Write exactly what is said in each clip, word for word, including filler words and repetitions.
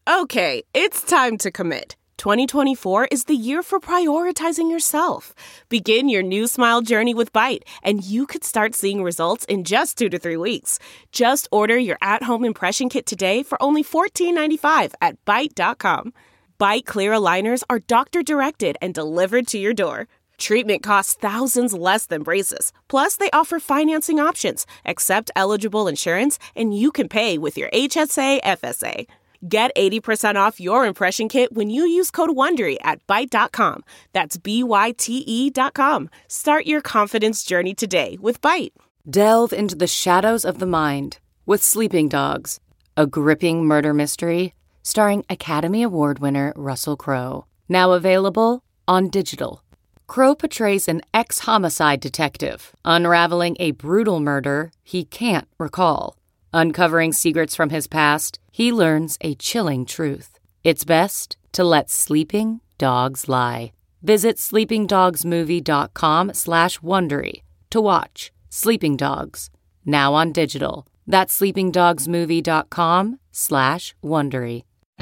Okay, it's time to commit. twenty twenty-four is the year for prioritizing yourself. Begin your new smile journey with Byte, and you could start seeing results in just two to three weeks. Just order your at-home impression kit today for only fourteen ninety-five at byte dot com. Byte clear aligners are doctor-directed and delivered to your door. Treatment costs thousands less than braces. Plus, they offer financing options, accept eligible insurance, and you can pay with your H S A F S A. Get eighty percent off your impression kit when you use code WONDERY at byte dot com. That's B Y T E dot com. Start your confidence journey today with Byte. Delve into the shadows of the mind with Sleeping Dogs, a gripping murder mystery starring Academy Award winner Russell Crowe. Now available on digital. Crowe portrays an ex-homicide detective unraveling a brutal murder he can't recall. Uncovering secrets from his past, he learns a chilling truth. It's best to let sleeping dogs lie. Visit sleepingdogsmovie.com slash Wondery to watch Sleeping Dogs, now on digital. That's sleepingdogsmovie.com slash Wondery.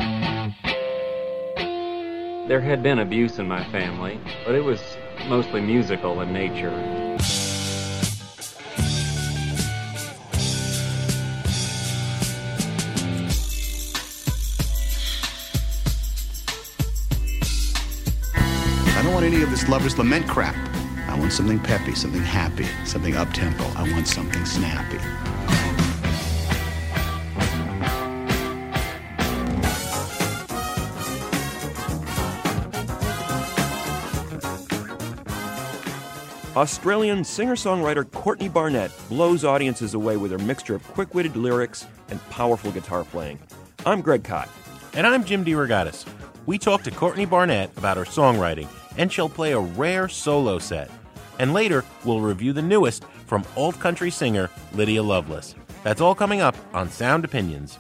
There had been abuse in my family, but it was mostly musical in nature. I don't want any of this lover's lament crap. I want something peppy, something happy, something up-tempo. I want something snappy. Australian singer-songwriter Courtney Barnett blows audiences away with her mixture of quick-witted lyrics and powerful guitar playing. I'm Greg Kot. And I'm Jim DeRogatis. We talked to Courtney Barnett about her songwriting, and she'll play a rare solo set. And later, we'll review the newest from old country singer Lydia Loveless. That's all coming up on Sound Opinions.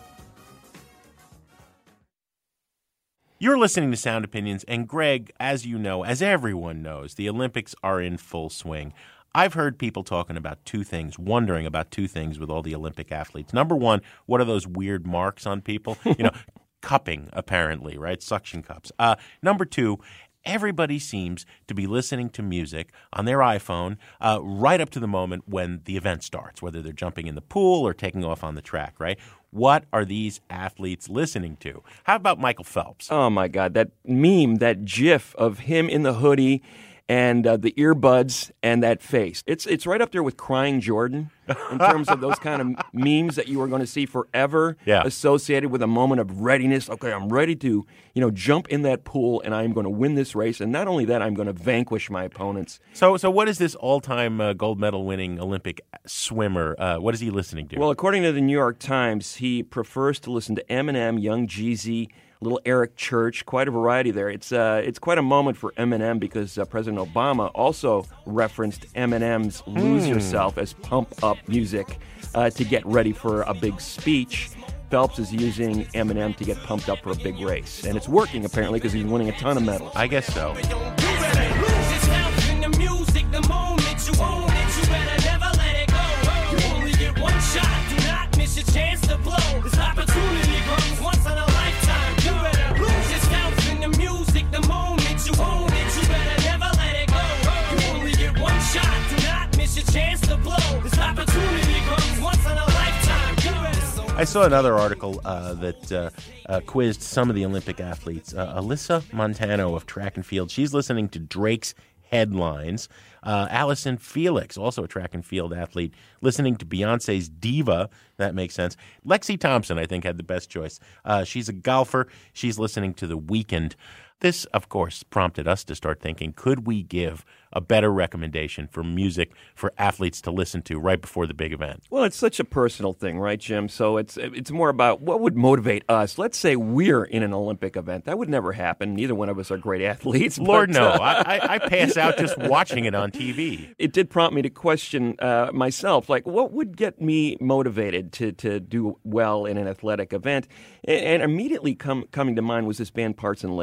You're listening to Sound Opinions, and Greg, as you know, as everyone knows, the Olympics are in full swing. I've heard people talking about two things, wondering about two things with all the Olympic athletes. Number one, what are those weird marks on people? You know, cupping, apparently, right? Suction cups. Uh, number two, everybody seems to be listening to music on their iPhone uh, right up to the moment when the event starts, whether they're jumping in the pool or taking off on the track, right? What are these athletes listening to? How about Michael Phelps? Oh, my God. That meme, that gif of him in the hoodie and uh, the earbuds and that face. It's it's right up there with Crying Jordan in terms of those kind of memes that you are going to see forever yeah. associated with a moment of readiness. Okay, I'm ready to, you know, jump in that pool and I'm going to win this race. And not only that, I'm going to vanquish my opponents. So so what is this all-time uh, gold medal winning Olympic swimmer, uh, what is he listening to? Well, according to the New York Times, he prefers to listen to Eminem, Young Jeezy, little Eric Church, quite a variety there. It's uh, it's quite a moment for Eminem because uh, President Obama also referenced Eminem's Lose mm. Yourself as pump-up music uh, to get ready for a big speech. Phelps is using Eminem to get pumped up for a big race. And it's working, apparently, because he's winning a ton of medals. I guess so. I saw another article uh, that uh, uh, quizzed some of the Olympic athletes. Uh, Alyssa Montano of track and field, she's listening to Drake's Headlines. Uh, Allison Felix, also a track and field athlete, listening to Beyonce's Diva. That makes sense. Lexi Thompson, I think, had the best choice. Uh, she's a golfer. She's listening to The Weeknd. This, of course, prompted us to start thinking, could we give a better recommendation for music for athletes to listen to right before the big event? Well, it's such a personal thing, right, Jim? So it's it's more about what would motivate us. Let's say we're in an Olympic event. That would never happen. Neither one of us are great athletes. Lord, but, no. Uh, I, I pass out just watching it on T V. It did prompt me to question uh, myself, like, what would get me motivated to, to do well in an athletic event? And, and immediately come, coming to mind was this band Parts and Labor. We actually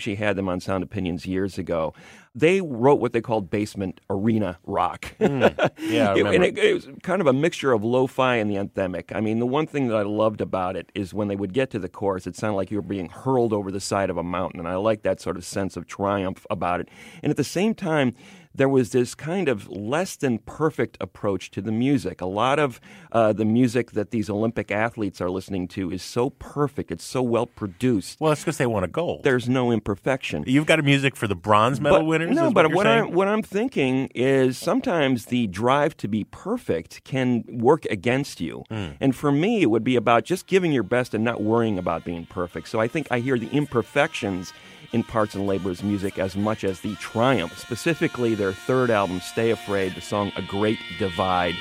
actually had them on Sound Opinions years ago. They wrote what they called basement arena rock. Mm, yeah, I remember. And it, it was kind of a mixture of lo-fi and the anthemic. I mean, the one thing that I loved about it is when they would get to the chorus, it sounded like you were being hurled over the side of a mountain, and I like that sort of sense of triumph about it. And at the same time, there was this kind of less than perfect approach to the music. A lot of uh, the music that these Olympic athletes are listening to is so perfect. It's so well produced. Well, it's because they won a gold. There's no imperfection. You've got a music for the bronze medal but, winners? No, is but what, you're what, saying? I'm, what I'm thinking is sometimes the drive to be perfect can work against you. Mm. And for me, it would be about just giving your best and not worrying about being perfect. So I think I hear the imperfections in Parts and Labor's music as much as the triumph, specifically their third album, Stay Afraid, the song A Great Divide.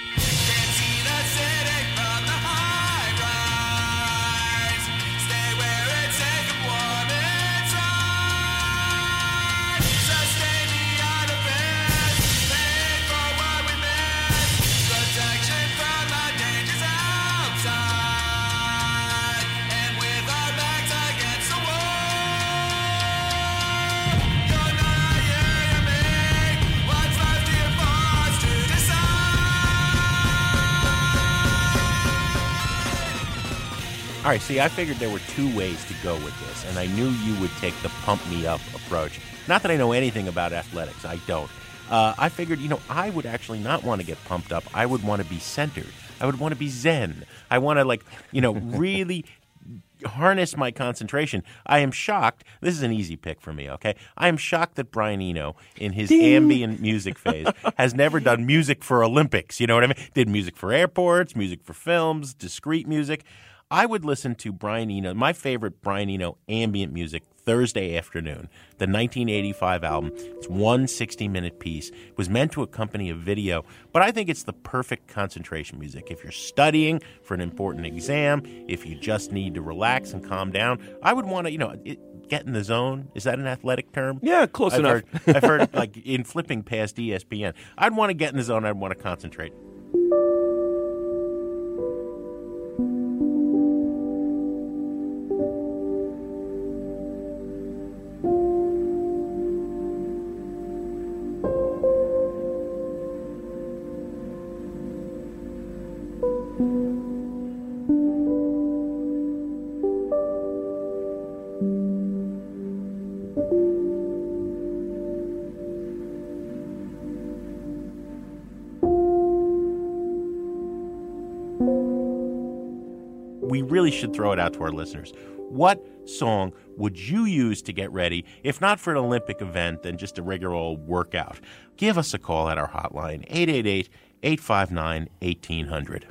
All right, see, I figured there were two ways to go with this, and I knew you would take the pump-me-up approach. Not that I know anything about athletics. I don't. Uh, I figured, you know, I would actually not want to get pumped up. I would want to be centered. I would want to be zen. I want to, like, you know, really harness my concentration. I am shocked. This is an easy pick for me, okay? I am shocked that Brian Eno, in his Ding. ambient music phase, has never done music for Olympics. You know what I mean? Did music for airports, music for films, discrete music. I would listen to Brian Eno, my favorite Brian Eno ambient music, Thursday Afternoon, the nineteen eighty-five album. It's one sixty-minute piece. It was meant to accompany a video, but I think it's the perfect concentration music. If you're studying for an important exam, if you just need to relax and calm down, I would want to, you know, it, get in the zone. Is that an athletic term? Yeah, close I've enough. Heard, I've heard, like, in flipping past E S P N, I'd want to get in the zone. I'd want to concentrate. We really should throw it out to our listeners. What song would you use to get ready, if not for an Olympic event, then just a regular old workout? Give us a call at our hotline, eight eight eight, eight five nine, one eight hundred.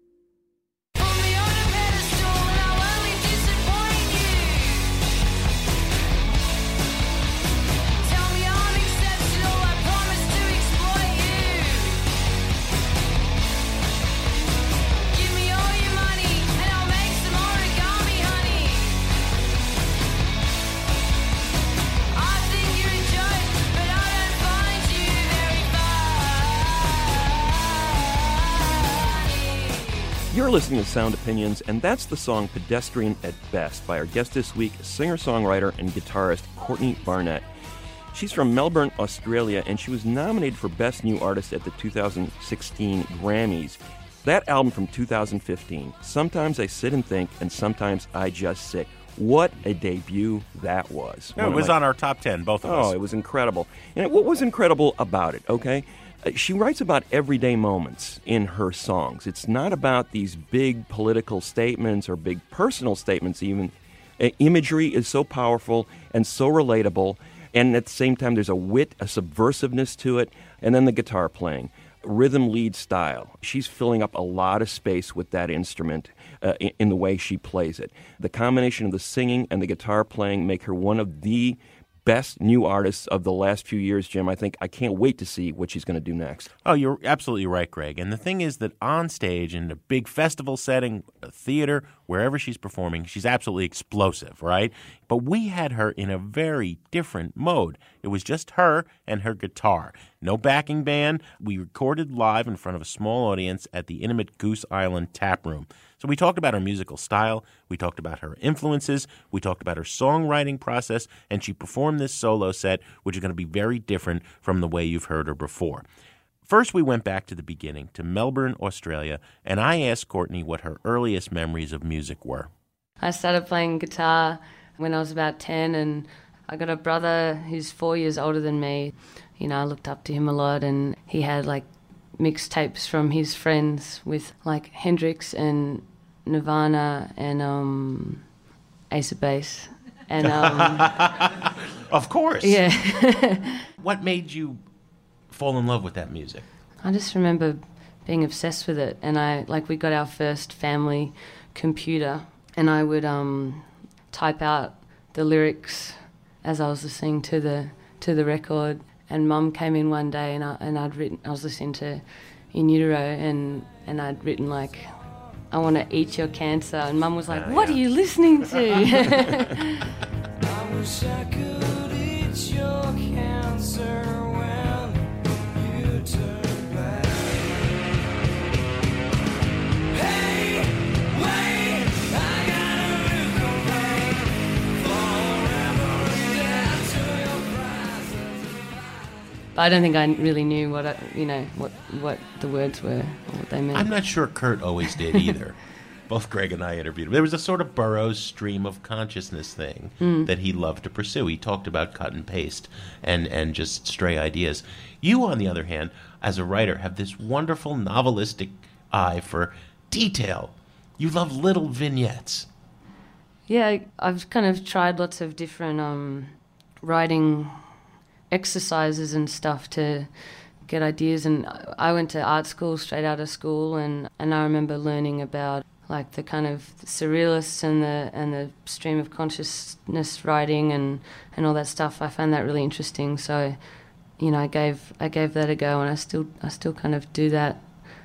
You're listening to Sound Opinions, and that's the song Pedestrian at Best by our guest this week, singer-songwriter and guitarist Courtney Barnett. She's from Melbourne, Australia, and she was nominated for Best New Artist at the two thousand sixteen Grammys. That album from two thousand fifteen, Sometimes I Sit and Think, and Sometimes I Just Sit. What a debut that was. No, it was my... on our top ten, both of oh, us. Oh, it was incredible. And what was incredible about it, okay? She writes about everyday moments in her songs. It's not about these big political statements or big personal statements even. Imagery is so powerful and so relatable, and at the same time there's a wit, a subversiveness to it, and then the guitar playing. Rhythm lead style. She's filling up a lot of space with that instrument uh, in, in the way she plays it. The combination of the singing and the guitar playing make her one of the best new artists of the last few years, Jim. I think I can't wait to see what she's going to do next. Oh, you're absolutely right, Greg. And the thing is that on stage, in a big festival setting, a theater, wherever she's performing, she's absolutely explosive, right? But we had her in a very different mode. It was just her and her guitar. No backing band. We recorded live in front of a small audience at the intimate Goose Island Tap Room. So we talked about her musical style, we talked about her influences, we talked about her songwriting process, and she performed this solo set, which is going to be very different from the way you've heard her before. First, we went back to the beginning, to Melbourne, Australia, and I asked Courtney what her earliest memories of music were. I started playing guitar when I was about ten, and I got a brother who's four years older than me. You know, I looked up to him a lot, and he had, like, mixtapes from his friends with, like, Hendrix and Nirvana and um, Ace of Base. And, um, of course. Yeah. What made you fall in love with that music? I just remember being obsessed with it, and I like we got our first family computer, and I would um, type out the lyrics as I was listening to the to the record. And Mum came in one day, and I and I'd written I was listening to In Utero, and and I'd written like, I want to eat your cancer, and Mum was like, uh, what yeah. are you listening to? I wish I could eat your cancer. But I don't think I really knew what I, you know what what the words were or what they meant. I'm not sure Kurt always did either. Both Greg and I interviewed him. There was a sort of Burroughs stream of consciousness thing mm. that he loved to pursue. He talked about cut and paste and, and just stray ideas. You, on the other hand, as a writer, have this wonderful novelistic eye for detail. You love little vignettes. Yeah, I've kind of tried lots of different um, writing exercises and stuff to get ideas, and I went to art school straight out of school, and, and I remember learning about like the kind of surrealists and the and the stream of consciousness writing and, and all that stuff. I found that really interesting, so you know I gave I gave that a go, and I still I still kind of do that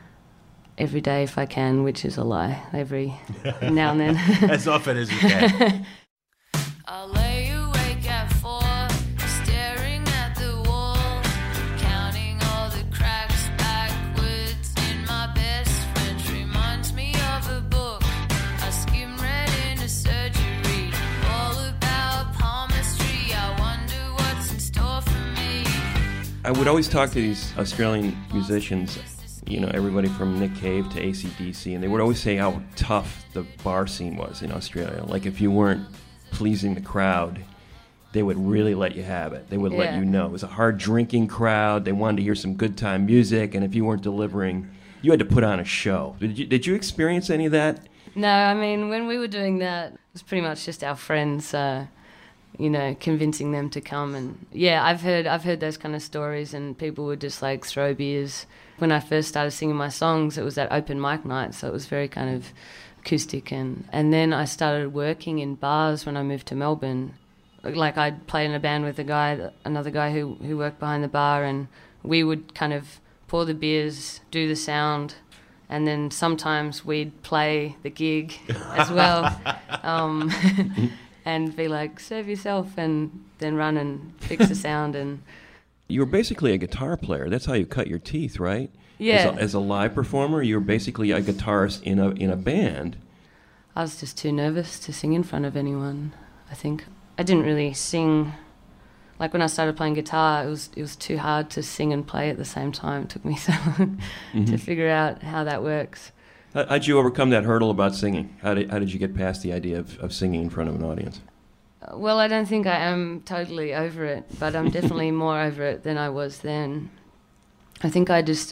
every day if I can, which is a lie, every now and then. As often as you can. I'll lay awake at four, staring at the wall, counting all the cracks backwards in my best French. Reminds me of a book I skimmed read in a surgery, all about palmistry. I wonder what's in store for me. I would always talk to these Australian musicians, you know, everybody from Nick Cave to A C D C, and they would always say how tough the bar scene was in Australia. Like, if you weren't pleasing the crowd, they would really let you have it. They would yeah. let you know. It was a hard drinking crowd. They wanted to hear some good time music, and if you weren't delivering, you had to put on a show. Did you, did you experience any of that? No, I mean, when we were doing that, it was pretty much just our friends, uh, you know, convincing them to come. And yeah, I've heard I've heard those kind of stories, and people would just like throw beers. When I first started singing my songs, it was at open mic night, so it was very kind of acoustic. And, and then I started working in bars when I moved to Melbourne. Like, I'd play in a band with a guy, another guy who, who worked behind the bar, and we would kind of pour the beers, do the sound, and then sometimes we'd play the gig as well. um, and be like, serve yourself, and then run and fix the sound. And you were basically a guitar player. That's how you cut your teeth, right? Yeah. As a, as a live performer, you were basically a guitarist in a in a band. I was just too nervous to sing in front of anyone, I think. I didn't really sing. Like, when I started playing guitar, it was it was too hard to sing and play at the same time. It took me so long mm-hmm. to figure out how that works. How, how'd you overcome that hurdle about singing? How did, how did you get past the idea of, of singing in front of an audience? Well, I don't think I am totally over it, but I'm definitely more over it than I was then. I think I just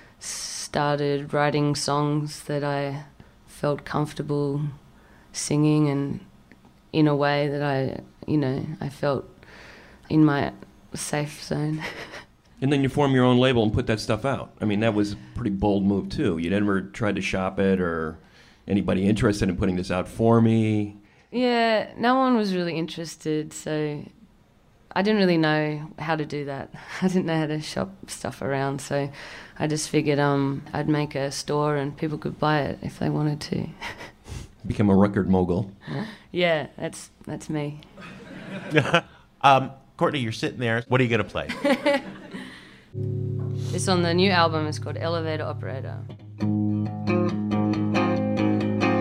started writing songs that I felt comfortable singing, and in a way that I, you know, I felt in my safe zone. And then you form your own label and put that stuff out. I mean, that was a pretty bold move, too. You never tried to shop it, or anybody interested in putting this out for me? Yeah, no one was really interested, so I didn't really know how to do that. I didn't know how to shop stuff around, so I just figured um, I'd make a store and people could buy it if they wanted to. Become a record mogul. Yeah, that's that's me. um, Courtney, you're sitting there. What are you going to play? This on the new album is called Elevator Operator.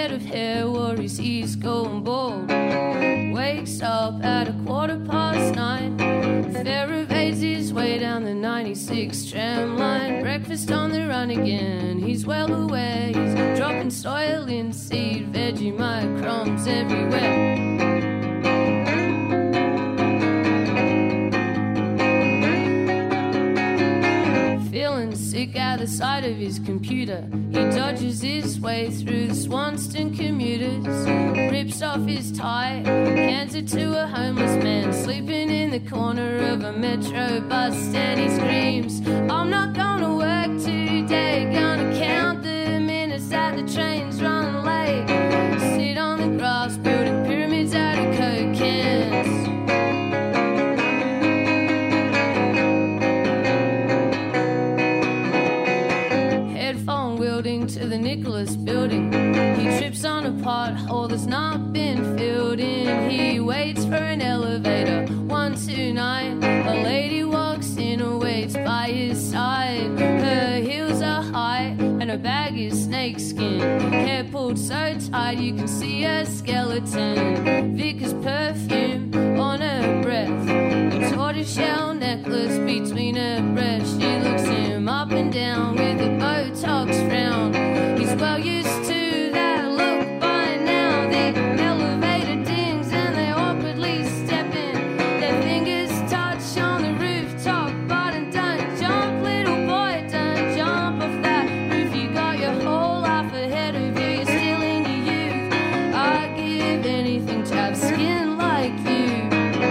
head of hair, wore his ears going bald. Wakes up at a quarter past nine, ferrovates his way down the ninety-six tram line. Breakfast on the run again, he's well aware he's dropping soil in seed, Vegemite crumbs everywhere. Feeling sick at the sight of his computer, he dodges his way through the Swanston commuters, rips off his tie, hands it to a homeless man sleeping in the corner of a metro bus stand. He screams, I'm not gonna work today, gonna count the minutes that the train's run late, sit on the grass building pyramids out of Coke cans. To the Nicholas building, he trips on a pothole that's not been filled in. He waits for an elevator, one two nine. A lady walks in and waits by his side. Her heels are high and her bag is snakeskin, hair pulled so tight you can see her skeleton. Vickers perfume on her breath, a tortoiseshell necklace between her breasts. She looks him up and down with a Botox frown. He's well used to that look by now. The elevator dings and they awkwardly step in. Their fingers touch on the rooftop button. Don't jump, little boy, don't jump off that roof. You got your whole life ahead of you, you're still in your youth. I'd give anything to have skin like you.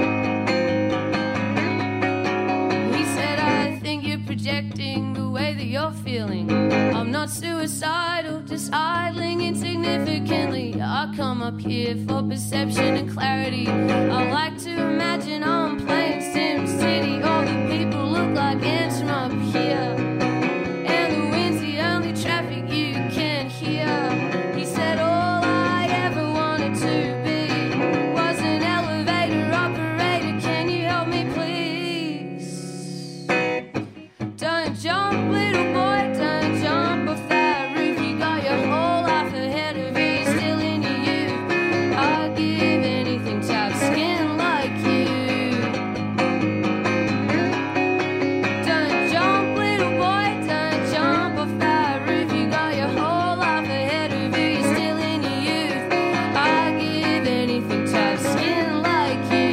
He said, I think you're projecting the way that you're feeling. I'm not suicidal, just idling insignificantly. I come up here for perception and clarity. I like to imagine I'm playing Sim City. All the people look like ants from up here, and the wind's the only traffic you can hear. He said all I ever wanted to be was an elevator operator. Can you help me please? Don't jump, little boy, don't jump off that roof. You got your whole life ahead of you, you're still in your youth. I'd give anything to have skin like you. Don't jump, little boy, don't jump off that roof. You got your whole life ahead of you, you're still in your youth. I'd give anything to have skin like you.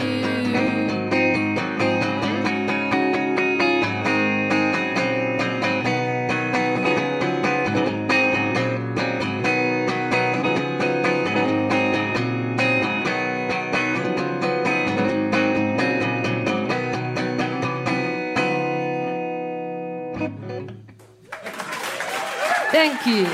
Thank you.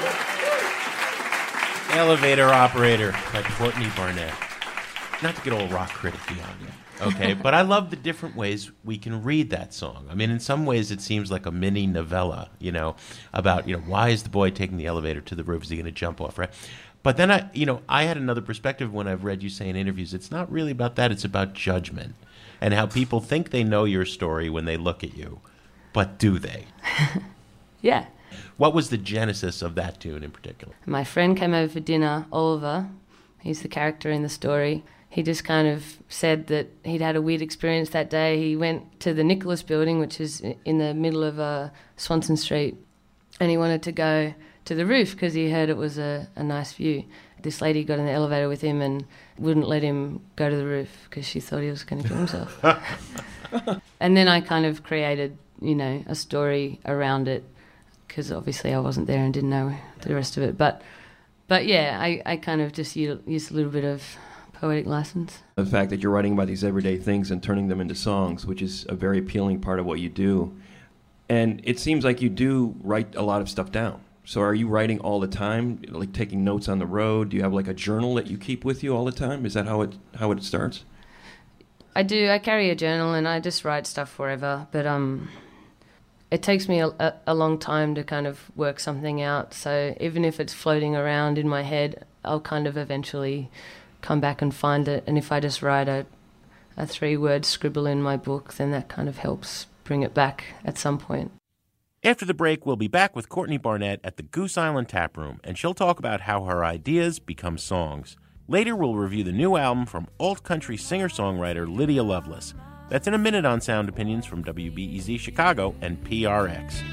Elevator Operator by Courtney Barnett. Not to get all rock criticky on you, okay? But I love the different ways we can read that song. I mean, in some ways it seems like a mini novella, you know, about, you know, why is the boy taking the elevator to the roof? Is he going to jump off, right? But then I, you know, I had another perspective when I've read you say in interviews, it's not really about that. It's about judgment and how people think they know your story when they look at you. But do they? Yeah. What was the genesis of that tune in particular? My friend came over for dinner, Oliver. He's the character in the story. He just kind of said that he'd had a weird experience that day. He went to the Nicholas building, which is in the middle of uh, Swanson Street, and he wanted to go to the roof because he heard it was a, a nice view. This lady got in the elevator with him and wouldn't let him go to the roof because she thought he was going to kill himself. And then I kind of created, you know, a story around it, because obviously I wasn't there and didn't know the rest of it. But, but yeah, I, I kind of just used a little bit of poetic license. The fact that you're writing about these everyday things and turning them into songs, which is a very appealing part of what you do. And it seems like you do write a lot of stuff down. So are you writing all the time, like taking notes on the road? Do you have like a journal that you keep with you all the time? Is that how it how it starts? I do. I carry a journal and I just write stuff forever. But um, it takes me a, a, a long time to kind of work something out. So even if it's floating around in my head, I'll kind of eventually come back and find it. And if I just write a, a three-word scribble in my book, then that kind of helps bring it back at some point. After the break, we'll be back with Courtney Barnett at the Goose Island Tap Room, and she'll talk about how her ideas become songs. Later, we'll review the new album from alt-country singer-songwriter Lydia Loveless. That's in a minute on Sound Opinions from W B E Z Chicago and P R X.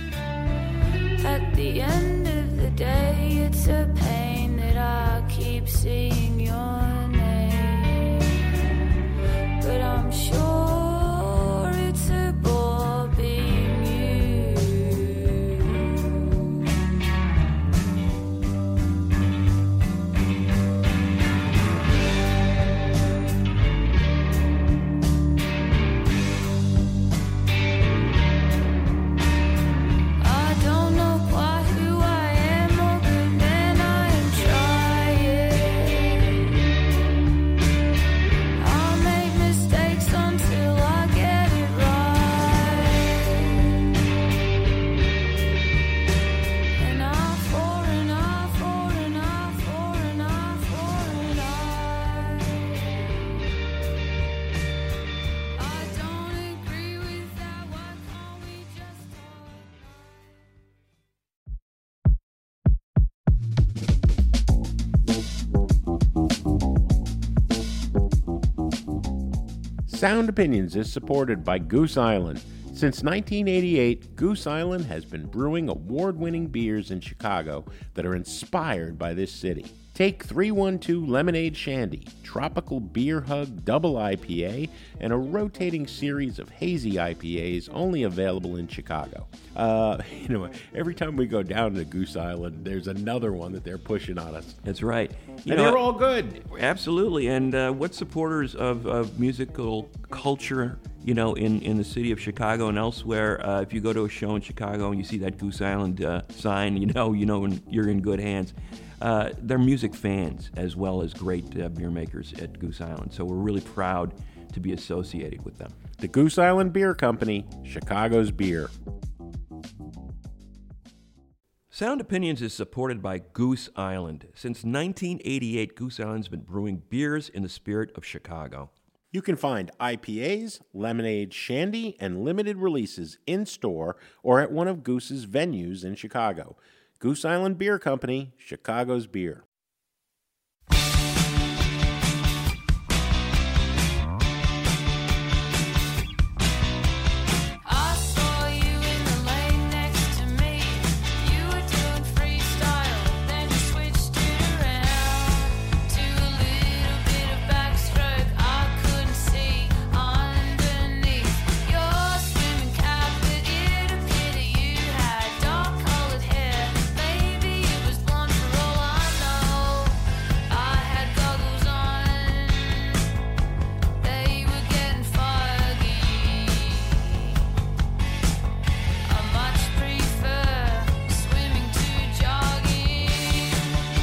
At the end of the day, it's a pain that I keep seeing your name. But I'm sure it's a bore being you. I don't know quite who I am or good man I am trying. I'll make mistakes until I get it right. An eye for an eye for an eye for an eye for an eye. I don't agree with that. Why can't we just talk? Sound Opinions is supported by Goose Island. Since nineteen eighty-eight, Goose Island has been brewing award-winning beers in Chicago that are inspired by this city. Take three one two Lemonade Shandy, Tropical Beer Hug Double I P A, and a rotating series of hazy I P As only available in Chicago. Uh, you know, every time we go down to Goose Island, there's another one that they're pushing on us. That's right. You And know, they're all good. Absolutely. And uh, what supporters of, of musical culture, you know, in, in the city of Chicago and elsewhere, uh, if you go to a show in Chicago and you see that Goose Island uh, sign, you know, you know you're in good hands. Uh, they're music fans as well as great uh, beer makers at Goose Island. So we're really proud to be associated with them. The Goose Island Beer Company, Chicago's beer. Sound Opinions is supported by Goose Island. Since nineteen eighty-eight, Goose Island's been brewing beers in the spirit of Chicago. You can find I P As, lemonade, shandy, and limited releases in-store or at one of Goose's venues in Chicago. Goose Island Beer Company, Chicago's beer. I saw you in the lane next to me. You were doing freestyle, then you switched it around to a little bit of backstroke. I couldn't see underneath your swimming cap, but it appeared that you had dark-colored hair. Maybe it was blonde for all I know. I had goggles on, they were getting foggy. I much prefer swimming to jogging.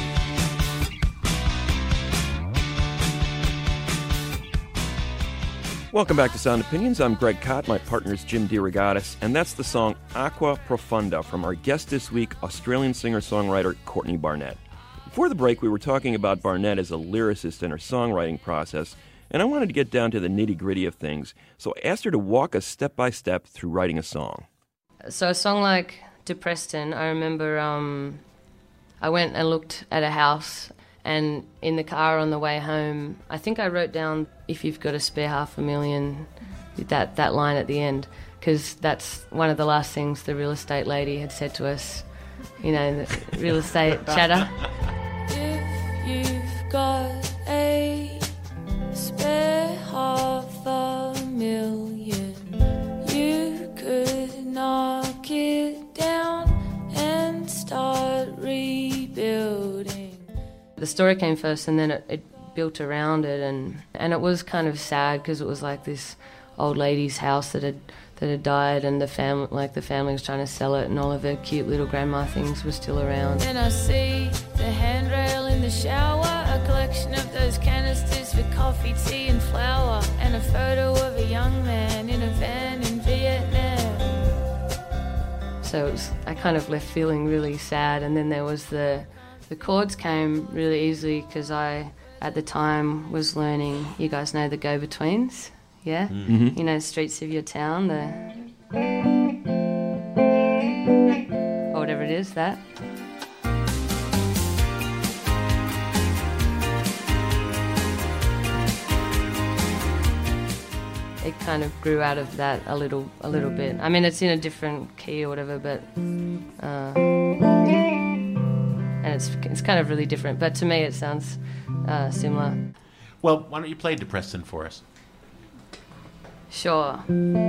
Welcome back to Sound Opinions. I'm Greg Cott. My partner is Jim DeRogatis, and that's the song Aqua Profunda from our guest this week, Australian singer-songwriter Courtney Barnett. Before the break, we were talking about Barnett as a lyricist and her songwriting process, and I wanted to get down to the nitty-gritty of things, so I asked her to walk us step-by-step through writing a song. So a song like Depreston, I remember um, I went and looked at a house, and in the car on the way home, I think I wrote down, if you've got a spare half a million, that, that line at the end, because that's one of the last things the real estate lady had said to us, you know, the real estate chatter. If you've got a spare half a million, you could knock it down and start rebuilding. The story came first, and then it, it built around it, and, and it was kind of sad because it was like this old lady's house that had that had died, and the family, like the family was trying to sell it, and all of her cute little grandma things were still around. And I see the handrail in the shower, a collection of those canisters for coffee, tea and flour, and a photo of a young man in a van in Vietnam. So it was, I kind of left feeling really sad, and then there was the the chords came really easily because I, at the time, was learning, you guys know the Go-Betweens, yeah? Mm-hmm. You know, Streets of Your Town, the... it is, that. It kind of grew out of that a little, a little bit. I mean, it's in a different key or whatever, but uh, and it's it's kind of really different. But to me, it sounds uh, similar. Well, why don't you play Depressin' for us? Sure.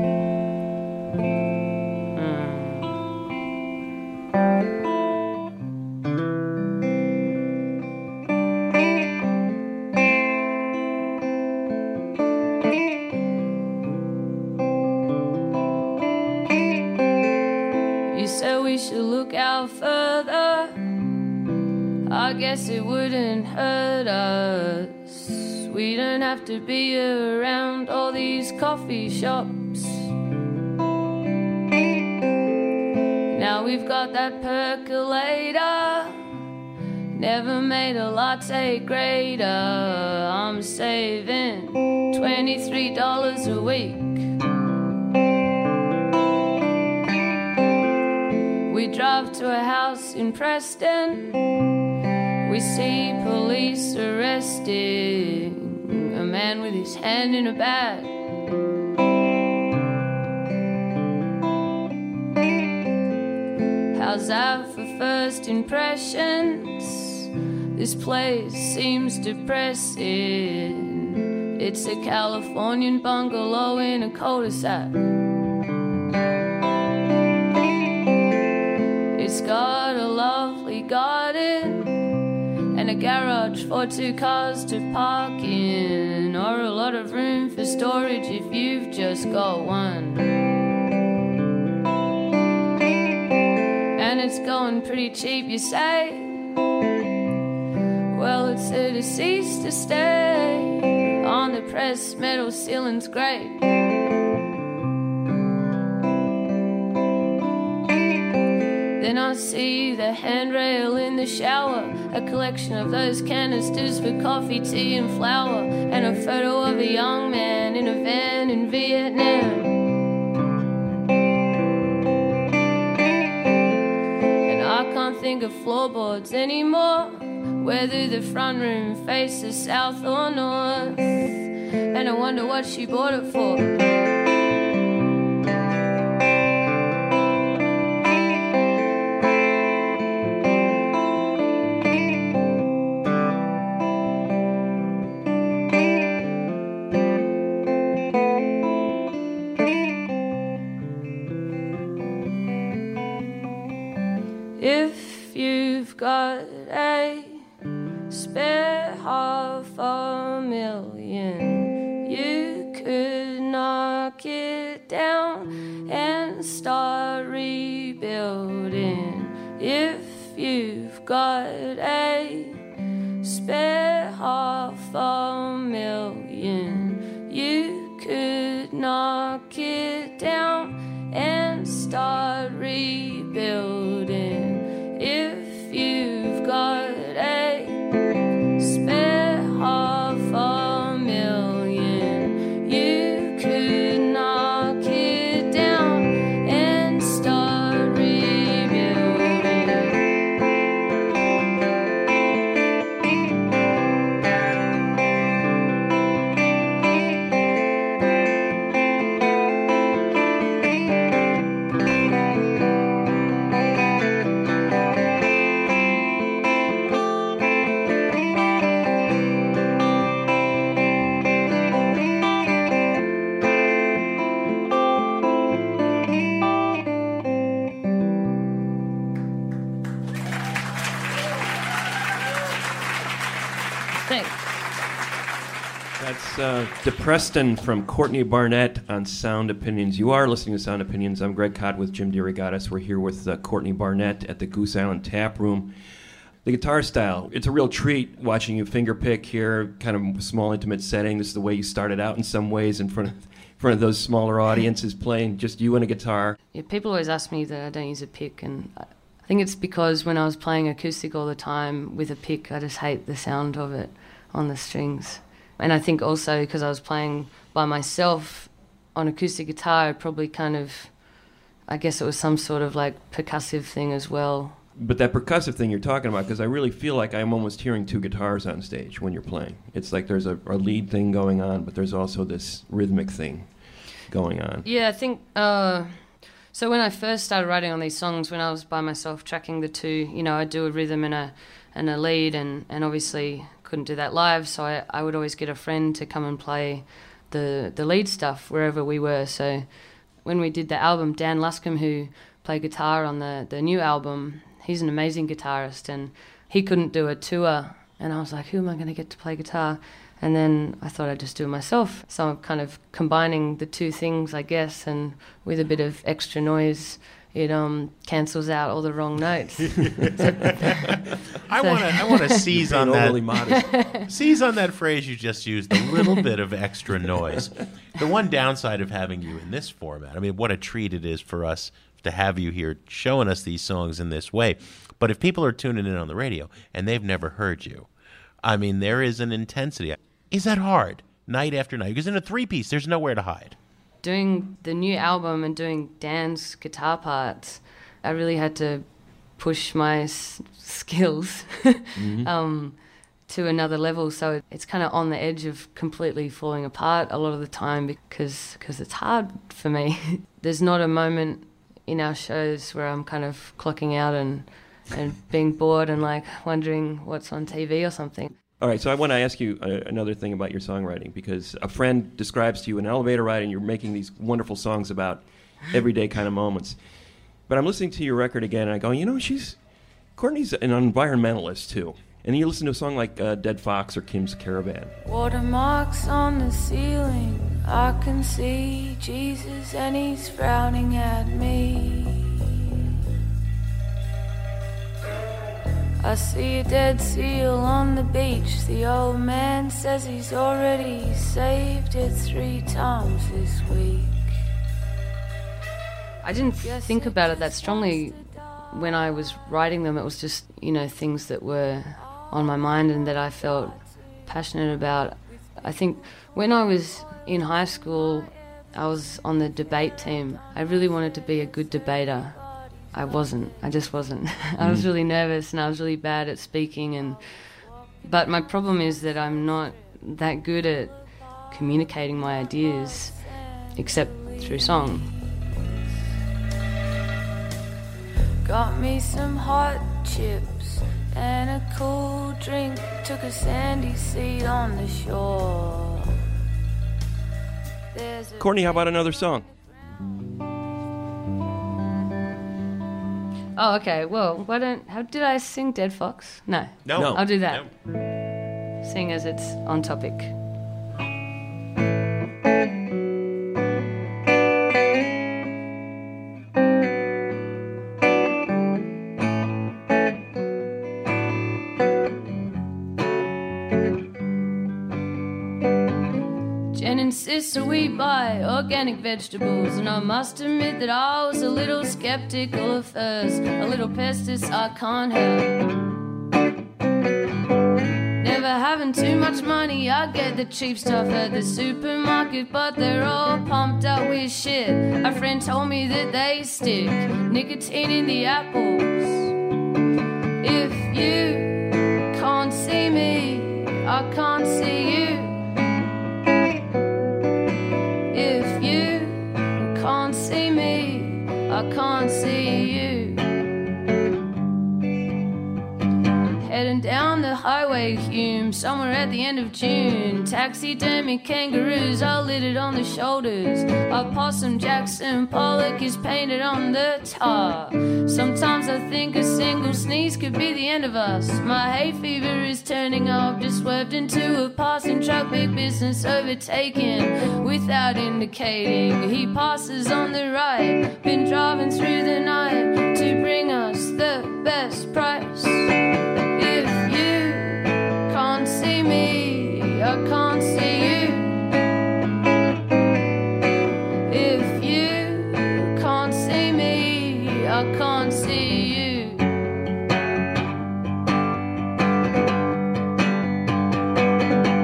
I guess it wouldn't hurt us. We don't have to be around all these coffee shops. Now we've got that percolator. Never made a latte greater. I'm saving twenty-three dollars a week. We drive to a house in Preston. We see police arresting a man with his hand in a bag. How's that for first impressions? This place seems depressing. It's a Californian bungalow in a cul-de-sac. It's got a lovely garden and a garage for two cars to park in, or a lot of room for storage if you've just got one. And it's going pretty cheap, you say? Well, it's a deceased to stay on the pressed metal ceiling's great. Then I see the handrail in the shower, a collection of those canisters for coffee, tea and flour, and a photo of a young man in a van in Vietnam. And I can't think of floorboards anymore, whether the front room faces south or north. And I wonder what she bought it for. If you've got a spare half a million, you could knock it down and start rebuilding. If you've got a spare half a million, you could knock it down and start rebuilding. If you've got a spare half a million, you could knock it down and start rebuilding. Thanks. That's uh, Depressin' from Courtney Barnett on Sound Opinions. You are listening to Sound Opinions. I'm Greg Cott with Jim DeRogatis. We're here with uh, Courtney Barnett at the Goose Island Tap Room. The guitar style, it's a real treat watching you finger pick here, kind of small, intimate setting. This is the way you started out in some ways in front of, in front of those smaller audiences, playing just you and a guitar. Yeah, people always ask me that I don't use a pick, and I think it's because when I was playing acoustic all the time with a pick, I just hate the sound of it on the strings. And I think also because I was playing by myself on acoustic guitar, I probably kind of I guess it was some sort of like percussive thing as well. But that percussive thing you're talking about, because I really feel like I'm almost hearing two guitars on stage when you're playing. It's like there's a, a lead thing going on, but there's also this rhythmic thing going on. Yeah, I think, uh, so when I first started writing on these songs, when I was by myself tracking the two, you know, I'd do a rhythm and a and a lead, and, and obviously couldn't do that live, so I, I would always get a friend to come and play the, the lead stuff wherever we were. So when we did the album, Dan Luscombe, who played guitar on the, the new album, he's an amazing guitarist, and he couldn't do a tour, and I was like, who am I going to get to play guitar? And then I thought I'd just do it myself. So I'm kind of combining the two things, I guess, and with a bit of extra noise, it um cancels out all the wrong notes. I want to I want to seize on that. Overly modest. Seize on that phrase you just used, a little bit of extra noise. The one downside of having you in this format, I mean, what a treat it is for us to have you here showing us these songs in this way. But if people are tuning in on the radio and they've never heard you, I mean, there is an intensity. Is that hard, night after night? Because in a three-piece, there's nowhere to hide. Doing the new album and doing Dan's guitar parts, I really had to push my s- skills mm-hmm. um, to another level. So it's kind of on the edge of completely falling apart a lot of the time because cause it's hard for me. There's not a moment in our shows where I'm kind of clocking out and and being bored and like wondering what's on T V or something. All right, so I want to ask you uh, another thing about your songwriting, because a friend describes to you an elevator ride and you're making these wonderful songs about everyday kind of moments. But I'm listening to your record again and I go, you know, she's, Courtney's an environmentalist too. And then you listen to a song like uh, Dead Fox or Kim's Caravan. Watermarks on the ceiling, I can see Jesus and he's frowning at me. I see a dead seal on the beach. The old man says he's already saved it three times this week. I didn't think about it that strongly when I was writing them. It was just, you know, things that were on my mind and that I felt passionate about. I think when I was in high school, I was on the debate team. I really wanted to be a good debater. I wasn't. I just wasn't. I was really nervous and I was really bad at speaking. And but my problem is that I'm not that good at communicating my ideas, except through song. Got me some hot chips and a cool drink. Took a sandy seat on the shore. There's a Courtney, how about another song? Oh, okay. Well, why don't... How did I sing Dead Fox? No. No. No. I'll do that. No. Seeing as it's on topic. Jen insists that we buy organic vegetables, and I must admit that I was a little skeptical at first. A little pestis I can't help. Never having too much money, I get the cheap stuff at the supermarket, but they're all pumped up with shit. A friend told me that they stick nicotine in the apples. If you can't see me, I can't see you. If you can't see me, I can't see you. Heading down the highway, Hume, somewhere at the end of June. Taxidermy kangaroos are littered on the shoulders. A possum Jackson Pollock is painted on the tar. Sometimes I think a single sneeze could be the end of us. My hay fever is turning up, just swerved into a passing truck. Big business overtaken without indicating. He passes on the right, been driving through the night to bring us the best price. If you can't see me, I can't see you. If you can't see me, I can't see you.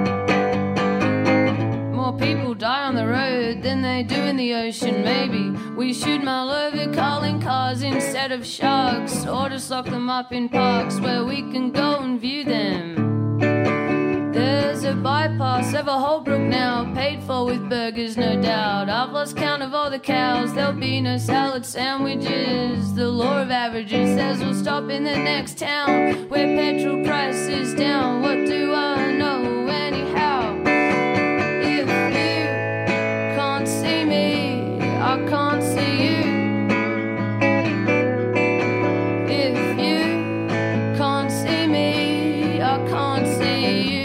More people die on the road than they do in the ocean, maybe. We should mull over calling cars instead of sharks, or just lock them up in parks where we can go and view them. There's a bypass over Holbrook now, paid for with burgers, no doubt. I've lost count of all the cows, there'll be no salad sandwiches. The law of averages says we'll stop in the next town where petrol price is down. What do I know anyhow? If you can't see me, I can't see you. If you can't see me, I can't see you.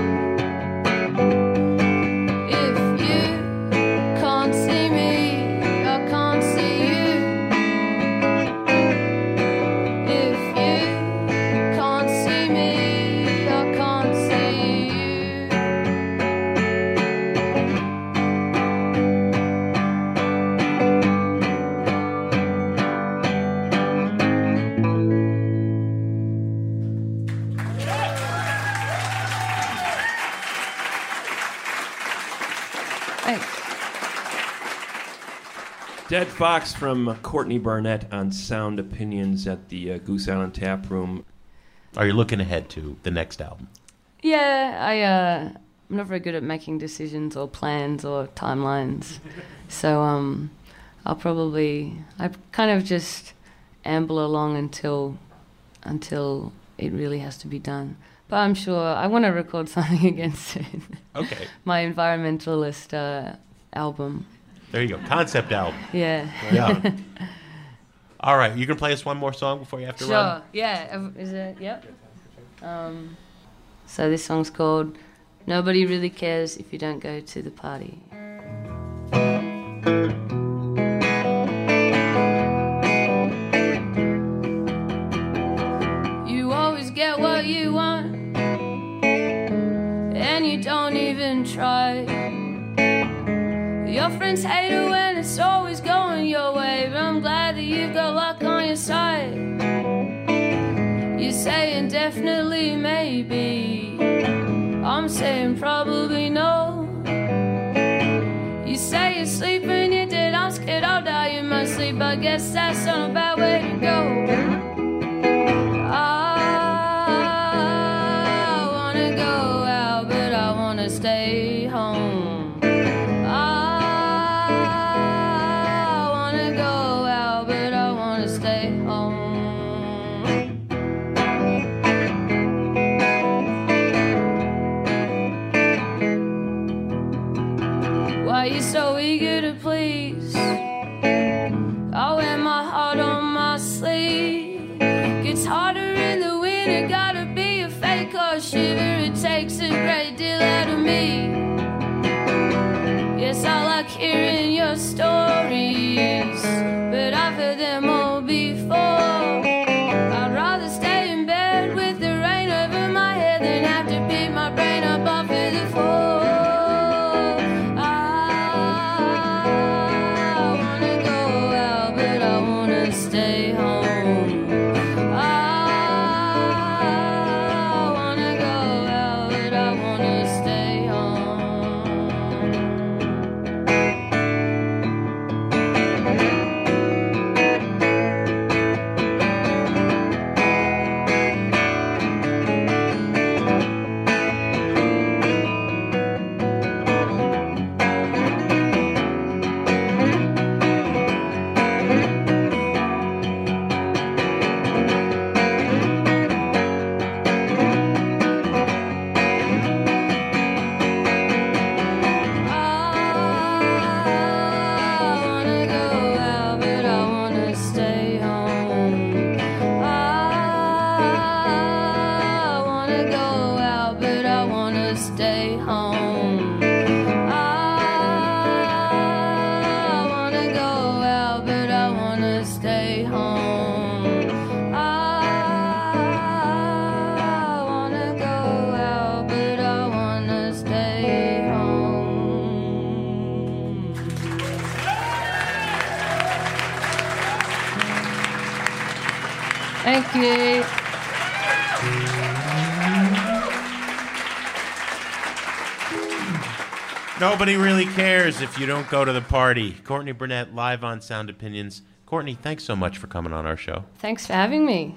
Dead Fox from Courtney Barnett on Sound Opinions at the uh, Goose Island Tap Room. Are you looking ahead to the next album? Yeah, I, uh, I'm not very good at making decisions or plans or timelines. So um, I'll probably, I kind of just amble along until until it really has to be done. But I'm sure I want to record something again soon. Okay. My environmentalist uh, album. There you go. Concept album. Yeah. Yeah. All right. You can play us one more song before you have to sure. run? Sure. Yeah. Is it? Yep. Um, so this song's called Nobody Really Cares If You Don't Go to the Party. You always get what you want, and you don't even try. Your friends hate it when it's always going your way, but I'm glad that you've got luck on your side. You're saying definitely maybe, I'm saying probably no. You say you're sleeping, you're dead, I'm scared I'll die in my sleep. I guess that's not a bad way to go. I wanna go out, but I wanna stay home. Why you so eager to please? I wear my heart on my sleeve. Gets harder in the winter, gotta be a fake or shiver. It takes a great deal out of me. Yes, I like hearing your stories, but I've heard them all before. I'd rather stay in bed with the rain over my head than have to beat my brain up off of the floor. Stay home. I wanna go out, but I wanna stay home. I wanna go out, but I wanna stay home. I wanna go out, but I wanna stay home. Thank you. Nobody really cares if you don't go to the party. Courtney Burnett, live on Sound Opinions. Courtney, thanks so much for coming on our show. Thanks for having me.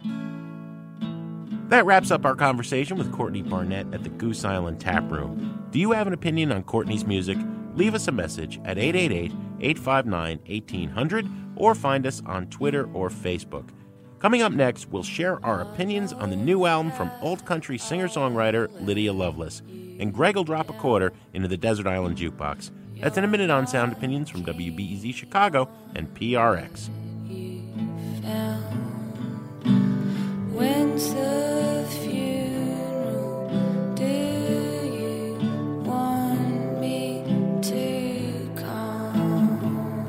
That wraps up our conversation with Courtney Barnett at the Goose Island Tap Room. Do you have an opinion on Courtney's music? Leave us a message at eight eight eight, eight five nine, one eight hundred or find us on Twitter or Facebook. Coming up next, we'll share our opinions on the new album from old country singer-songwriter Lydia Loveless. And Greg will drop a quarter into the Desert Island Jukebox. That's in a minute on Sound Opinions from W B E Z Chicago and P R X. When's the funeral? Do you want me to come?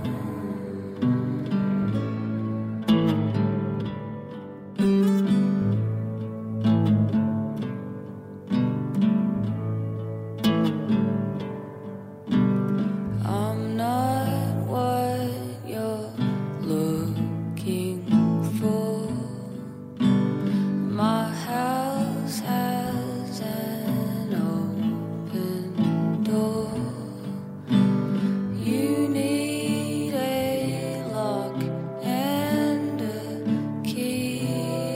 I'm not what you're looking for. My house has an open door. You need a lock and a key.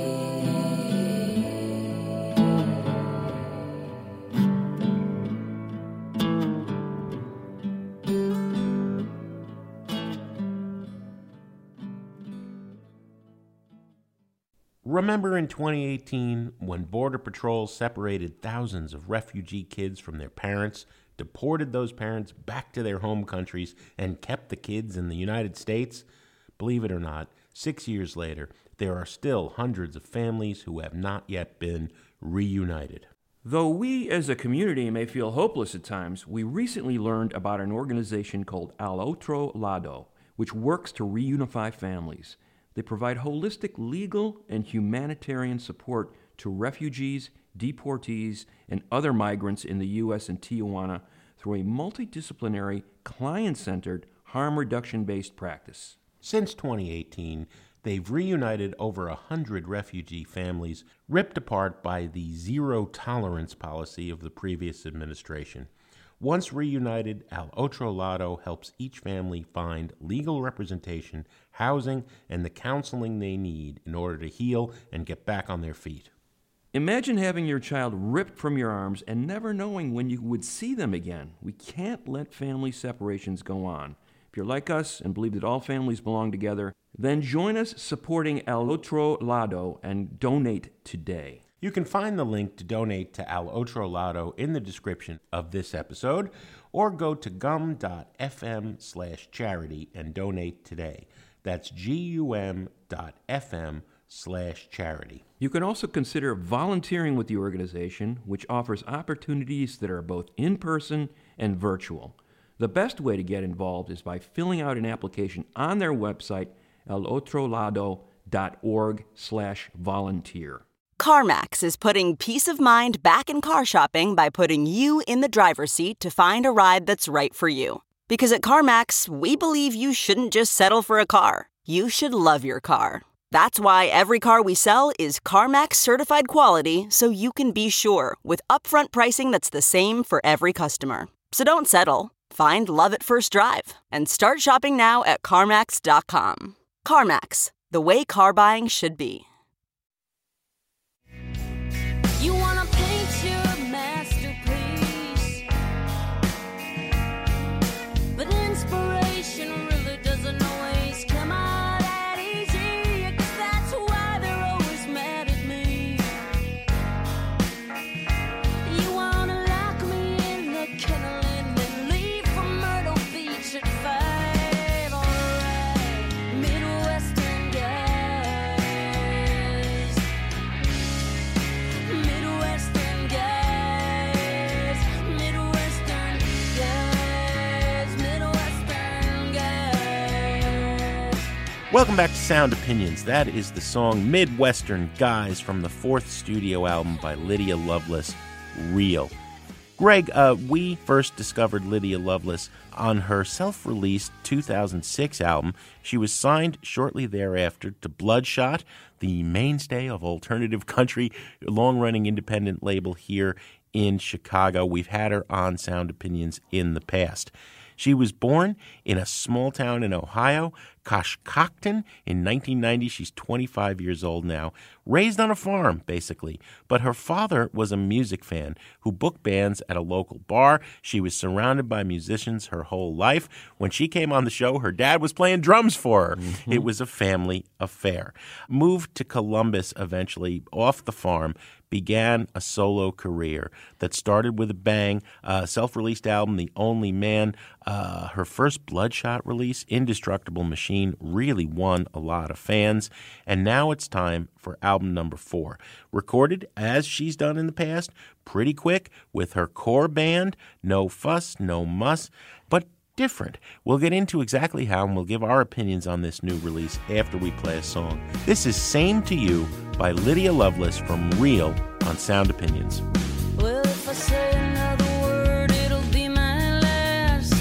Remember in twenty eighteen when Border Patrol separated thousands of refugee kids from their parents, deported those parents back to their home countries, and kept the kids in the United States? Believe it or not, six years later, there are still hundreds of families who have not yet been reunited. Though we as a community may feel hopeless at times, we recently learned about an organization called Al Otro Lado, which works to reunify families. They provide holistic legal and humanitarian support to refugees, deportees, and other migrants in the U S and Tijuana through a multidisciplinary, client-centered, harm reduction-based practice. Since twenty eighteen, they've reunited over a hundred refugee families ripped apart by the zero-tolerance policy of the previous administration. Once reunited, Al Otro Lado helps each family find legal representation, housing, and the counseling they need in order to heal and get back on their feet. Imagine having your child ripped from your arms and never knowing when you would see them again. We can't let family separations go on. If you're like us and believe that all families belong together, then join us supporting Al Otro Lado and donate today. You can find the link to donate to Al Otro Lado in the description of this episode, or go to gum.fm slash charity and donate today. That's gum.fm slash charity. You can also consider volunteering with the organization, which offers opportunities that are both in-person and virtual. The best way to get involved is by filling out an application on their website, alotrolado.org slash volunteer. CarMax is putting peace of mind back in car shopping by putting you in the driver's seat to find a ride that's right for you. Because at CarMax, we believe you shouldn't just settle for a car. You should love your car. That's why every car we sell is CarMax certified quality, so you can be sure with upfront pricing that's the same for every customer. So don't settle. Find love at first drive and start shopping now at CarMax dot com. CarMax, the way car buying should be. You wanna paint your masterpiece, but inspiration really doesn't always come out that easy. 'Cause that's why they're always mad at me. You wanna lock me in the kennel and then leave for Myrtle Beach at five. Alright, Midwestern guys. Midwestern guys, Midwestern guys, Midwestern guys. Welcome back to Sound Opinions. That is the song Midwestern Guys from the fourth studio album by Lydia Loveless, Real. Greg, uh, we first discovered Lydia Loveless on her self-released two thousand six album. She was signed shortly thereafter to Bloodshot, the mainstay of alternative country, long-running independent label here in Chicago. We've had her on Sound Opinions in the past. She was born in a small town in Ohio, Coshocton, in nineteen ninety. She's twenty-five years old now. Raised on a farm, basically. But her father was a music fan who booked bands at a local bar. She was surrounded by musicians her whole life. When she came on the show, her dad was playing drums for her. Mm-hmm. It was a family affair. Moved to Columbus eventually, off the farm, began a solo career that started with a bang. Uh, self-released album, The Only Man. Uh, her first Bloodshot release, Indestructible Machine, really won a lot of fans. And now it's time for album number four. Recorded, as she's done in the past, pretty quick with her core band. No fuss, no muss, but different. We'll get into exactly how, and we'll give our opinions on this new release after we play a song. This is Same to You by Lydia Loveless from Real on Sound Opinions. Well, if I say another word, it'll be my last.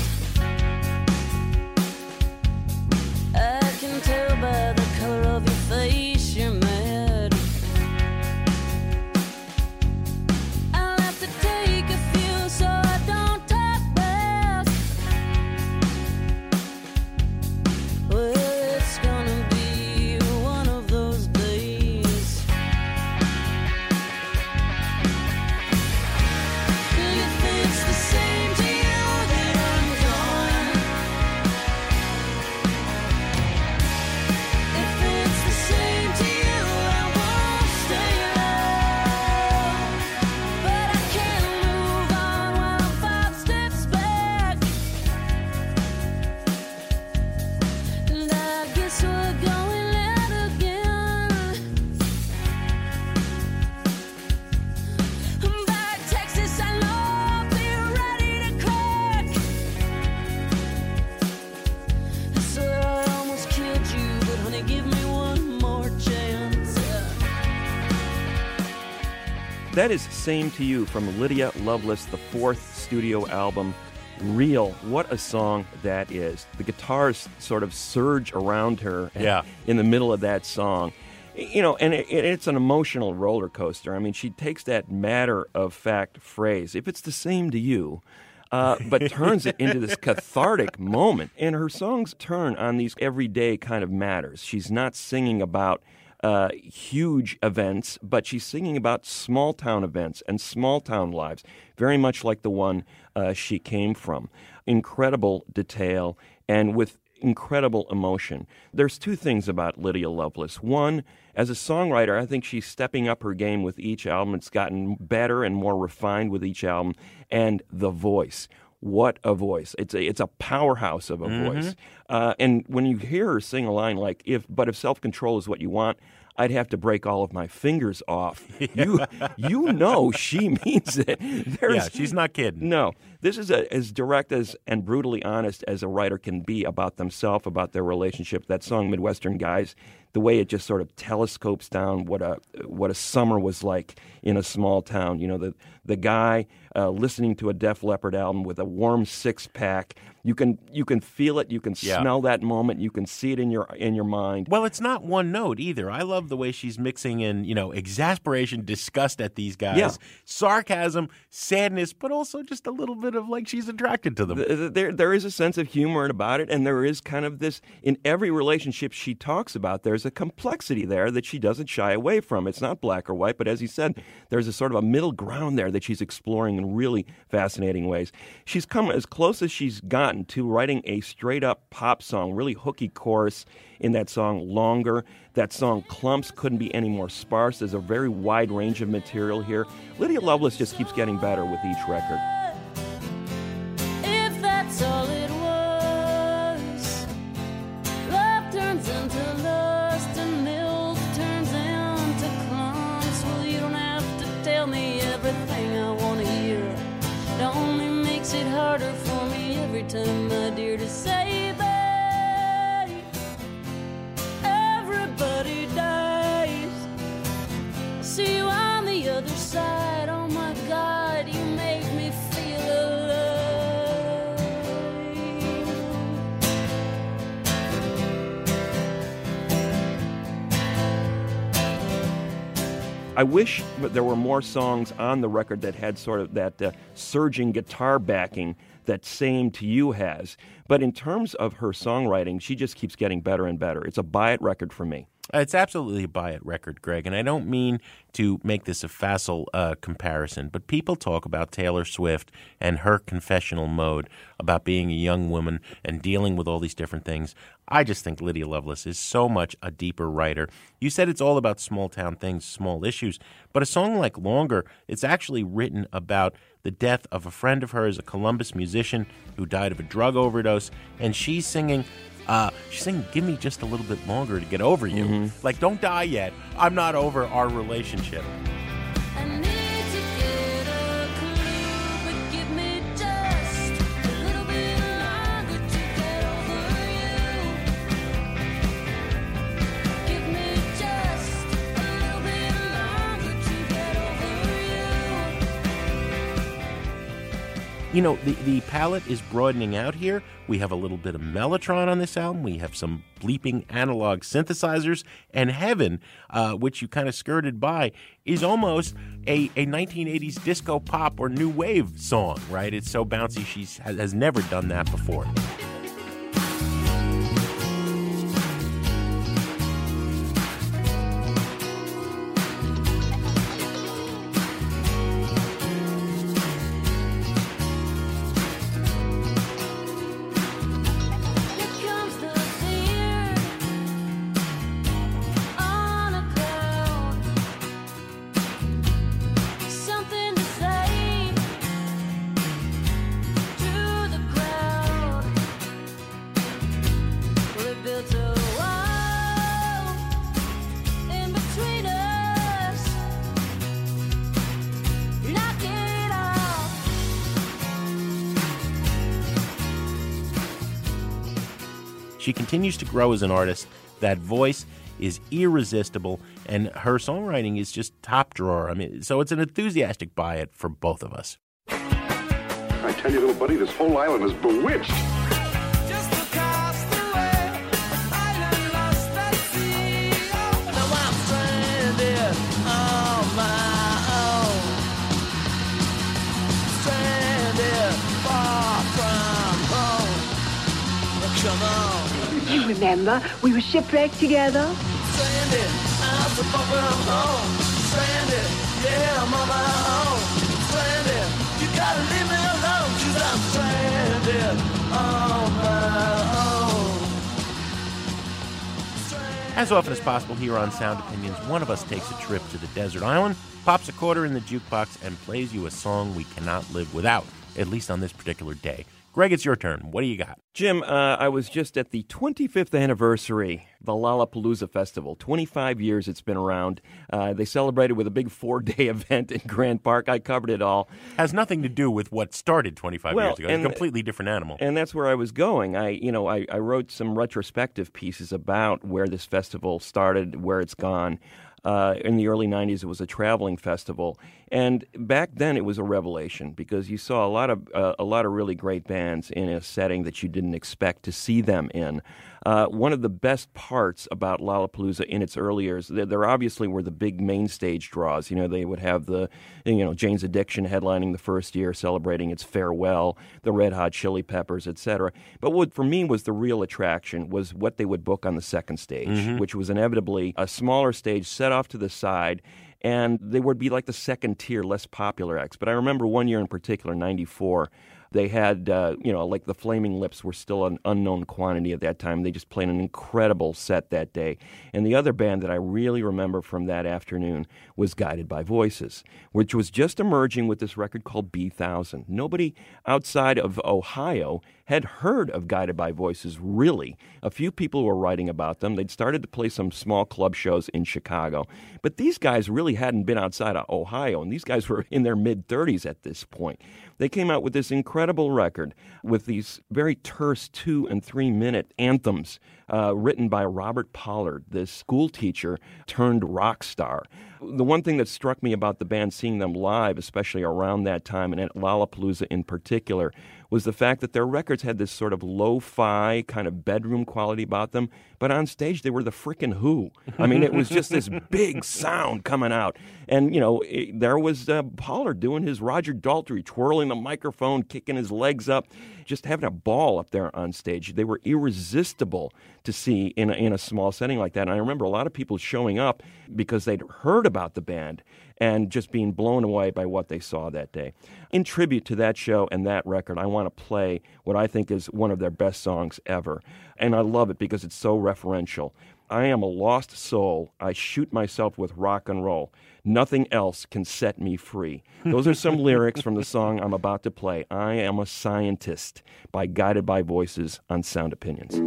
I can tell by the color of your face you're mad. I'll have to take a few so I don't talk back. Well, it's gonna be one of those days. If it's the same to you that I'm gone, if it's the same to you, I won't stay long. But I can't move on while I'm five steps back. And I guess we're going out again. By Texas, I know I'll be ready to crack. I swear I almost killed you, but honey, give me one more chance. That is Same to You from Lydia Loveless, the fourth studio album, Real. What a song that is. The guitars sort of surge around her Yeah. in the middle of that song. You know, and it, it's an emotional roller coaster. I mean, she takes that matter-of-fact phrase, if it's the same to you, uh, but turns it into this cathartic moment. And her songs turn on these everyday kind of matters. She's not singing about uh, huge events, but she's singing about small-town events and small-town lives, very much like the one uh, she came from. Incredible detail and with incredible emotion. There's two things about Lydia Loveless. One, as a songwriter, I think she's stepping up her game with each album. It's gotten better and more refined with each album. And the voice. What a voice. It's a, it's a powerhouse of a Mhm. voice. Uh, and when you hear her sing a line like, "If but if self-control is what you want, I'd have to break all of my fingers off." You you know she means it. There's, Yeah, she's not kidding. No. This is a, as direct as and brutally honest as a writer can be about themselves, about their relationship. That song, Midwestern Guys, the way it just sort of telescopes down what a what a summer was like in a small town. You know, the the guy uh, listening to a Def Leppard album with a warm six pack. You can you can feel it. You can Yeah. smell that moment. You can see it in your in your mind. Well, it's not one note either. I love the way she's mixing in, you know, exasperation, disgust at these guys, Yeah. sarcasm, sadness, but also just a little bit of like she's attracted to them. Th- th- There, there is a sense of humor about it, and there is kind of this in every relationship she talks about. There's a complexity there that she doesn't shy away from. It's not black or white, but as you said, there's a sort of a middle ground there that she's exploring in really fascinating ways. She's come as close as she's gotten to writing a straight-up pop song, really hooky chorus in that song "Longer." That song "Clumps" couldn't be any more sparse. There's a very wide range of material here. Lydia Loveless just keeps getting better with each record. If that's all it was, love turns into lust and milk turns into clumps. Well, you don't have to tell me everything I want to hear. It only makes it harder for me every time, my dear, to say, babe, everybody dies. I see you on the other side. Oh my God, you make me feel alive. I wish there were more songs on the record that had sort of that uh, surging guitar backing that Same to You has. But in terms of her songwriting, she just keeps getting better and better. It's a buy-it record for me. It's absolutely a buy-it record, Greg, and I don't mean to make this a facile uh, comparison, but people talk about Taylor Swift and her confessional mode about being a young woman and dealing with all these different things. I just think Lydia Loveless is so much a deeper writer. You said it's all about small-town things, small issues, but a song like Longer, it's actually written about the death of a friend of hers, a Columbus musician who died of a drug overdose, and she's singing... Uh, she's saying, give me just a little bit longer to get over you. Mm-hmm. Like, don't die yet. I'm not over our relationship. I need to get a clue, but give me just a little bit longer to get over you. Give me just a little bit longer to get over you. You know, the, the palette is broadening out here. We have a little bit of Mellotron on this album. We have some bleeping analog synthesizers. And Heaven, uh, which you kind of skirted by, is almost a, a nineteen eighties disco pop or new wave song, right? It's so bouncy. She has never done that before. She continues to grow as an artist. That voice is irresistible, and her songwriting is just top drawer. I mean, so it's an enthusiastic buy-it for both of us. I tell you, little buddy, this whole island is bewitched. Just across the way, island lost at sea. Now I'm stranded on my own. Stranded far from home. Come on. You remember, we were shipwrecked together. Stranded, I'm so far from home. Stranded, yeah, I'm on my own. Stranded, you gotta leave me alone, 'cause I'm stranded on my own. As often as possible here on Sound Opinions, one of us takes a trip to the desert island, pops a quarter in the jukebox, and plays you a song we cannot live without, at least on this particular day. Greg, it's your turn. What do you got? Jim, uh, I was just at the twenty-fifth anniversary, the Lollapalooza Festival. twenty-five years it's been around. Uh, they celebrated with a big four-day event in Grant Park. I covered it all. Has nothing to do with what started twenty-five well, years ago. It's and, a completely different animal. And that's where I was going. I, you know, I, I wrote some retrospective pieces about where this festival started, where it's gone. Uh, in the early nineties, it was a traveling festival, and back then it was a revelation because you saw a lot of uh, a lot of really great bands in a setting that you didn't expect to see them in. Uh, one of the best parts about Lollapalooza in its early years, there, there obviously were the big main stage draws. You know, they would have the, you know, Jane's Addiction headlining the first year, celebrating its farewell, the Red Hot Chili Peppers, et cetera. But what for me was the real attraction was what they would book on the second stage, mm-hmm. which was inevitably a smaller stage set off to the side, and they would be like the second tier, less popular acts. But I remember one year in particular, ninety-four, they had, uh, you know, like the Flaming Lips were still an unknown quantity at that time. They just played an incredible set that day. And the other band that I really remember from that afternoon was Guided by Voices, which was just emerging with this record called B one thousand. Nobody outside of Ohio had heard of Guided by Voices, really. A few people were writing about them. They'd started to play some small club shows in Chicago. But these guys really hadn't been outside of Ohio, and these guys were in their mid-thirties at this point. They came out with this incredible record with these very terse two- and three-minute anthems uh, written by Robert Pollard, this school teacher turned rock star. The one thing that struck me about the band, seeing them live, especially around that time, and at Lollapalooza in particular, was the fact that their records had this sort of lo-fi kind of bedroom quality about them, but on stage they were the frickin' Who. I mean, it was just this big sound coming out. And, you know, it, there was uh, Pollard doing his Roger Daltrey, twirling the microphone, kicking his legs up, just having a ball up there on stage. They were irresistible to see in a, in a small setting like that. And I remember a lot of people showing up because they'd heard about the band and just being blown away by what they saw that day. In tribute to that show and that record, I want to play what I think is one of their best songs ever. And I love it because it's so referential. I am a lost soul. I shoot myself with rock and roll. Nothing else can set me free. Those are some lyrics from the song I'm about to play. I Am a Scientist by Guided by Voices on Sound Opinions.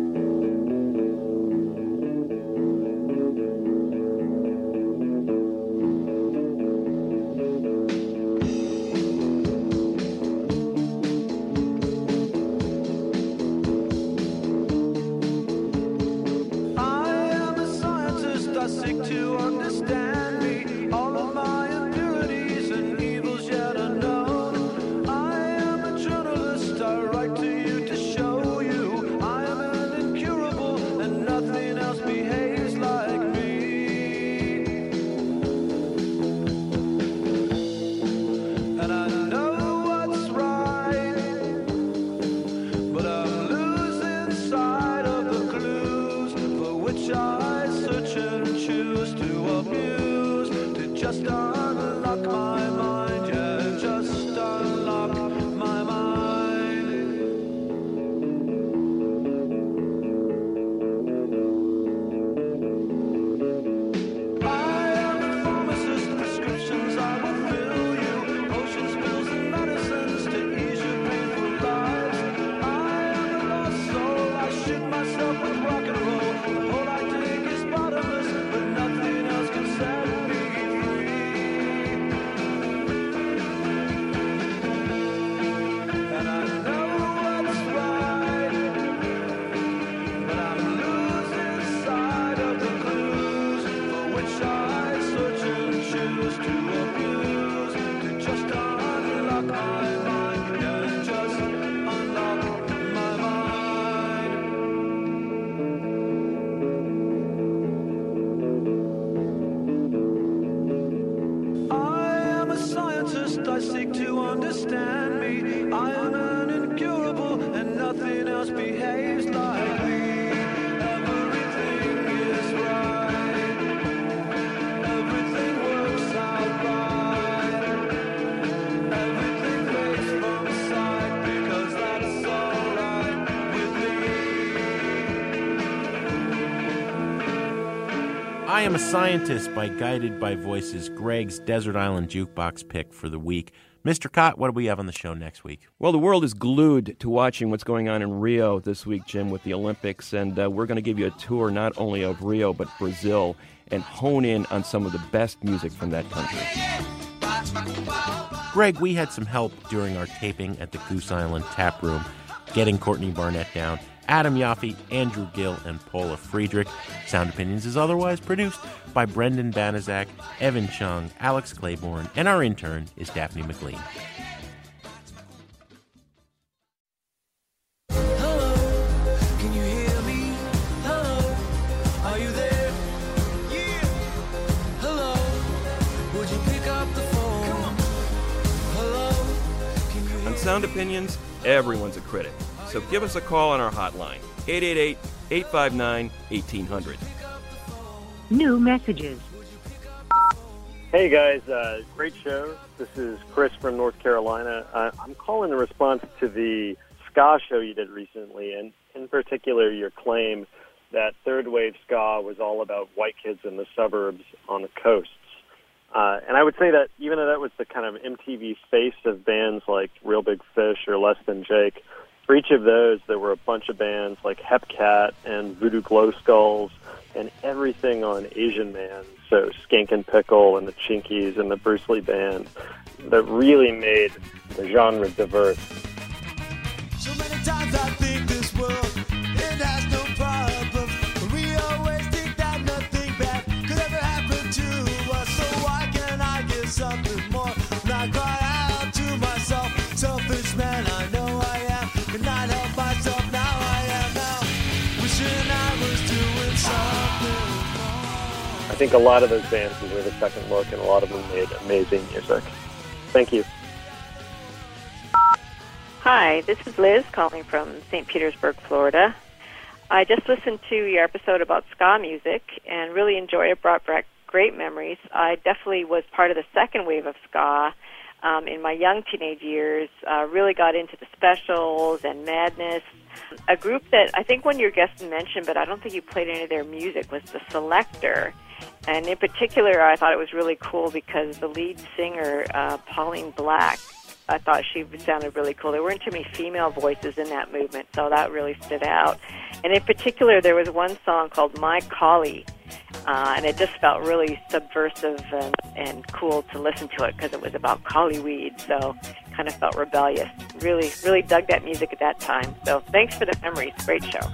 I Am a Scientist by Guided by Voices, Greg's Desert Island Jukebox pick for the week. Mister Cott, what do we have on the show next week? Well, the world is glued to watching what's going on in Rio this week, Jim, with the Olympics, and uh, we're going to give you a tour not only of Rio but Brazil and hone in on some of the best music from that country. Greg, we had some help during our taping at the Goose Island Tap Room, getting Courtney Barnett down. Adam Yaffe, Andrew Gill, and Paula Friedrich. Sound Opinions is otherwise produced by Brendan Banaszak, Evan Chung, Alex Claiborne, and our intern is Daphne McLean. Hello, can you hear me? Hello, are you there? Yeah. Hello, would you pick up the phone? Hello, can you hear On Sound Opinions, everyone's a critic. So give us a call on our hotline, eight eight eight, eight five nine, one eight hundred. New messages. Hey guys, uh, great show. This is Chris from North Carolina. Uh, I'm calling in response to the ska show you did recently, and in particular your claim that third wave ska was all about white kids in the suburbs on the coasts. Uh, and I would say that even though that was the kind of M T V face of bands like Real Big Fish or Less Than Jake, for each of those, there were a bunch of bands like Hepcat and Voodoo Glow Skulls and everything on Asian Man, so Skink and Pickle and the Chinkies and the Bruce Lee Band, that really made the genre diverse. So many times I think this world, it has no problem. I think a lot of those bands deserve a second look, and a lot of them made amazing music. Thank you. Hi, this is Liz calling from Saint Petersburg, Florida. I just listened to your episode about ska music and really enjoyed it. Brought back great memories. I definitely was part of the second wave of ska um, in my young teenage years. Uh, really got into the Specials and Madness. A group that I think one of your guests mentioned, but I don't think you played any of their music, was the Selector. And in particular, I thought it was really cool because the lead singer, uh, Pauline Black, I thought she sounded really cool. There weren't too many female voices in that movement, so that really stood out. And in particular, there was one song called My Collie, uh, and it just felt really subversive and, and cool to listen to it because it was about collie weed, so kind of felt rebellious. Really, really dug that music at that time. So thanks for the memories. Great show.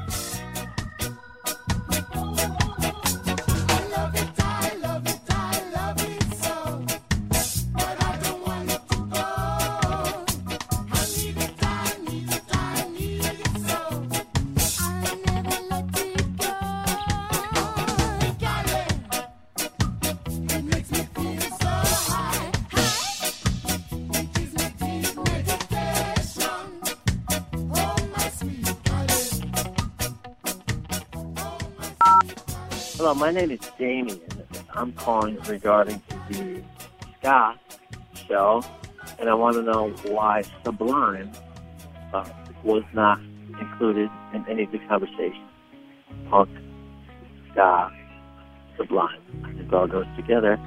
Hello, my name is Jamie, and I'm calling regarding the ska show, and I want to know why Sublime uh, was not included in any of the conversation. Punk, ska, Sublime. I think it all goes together.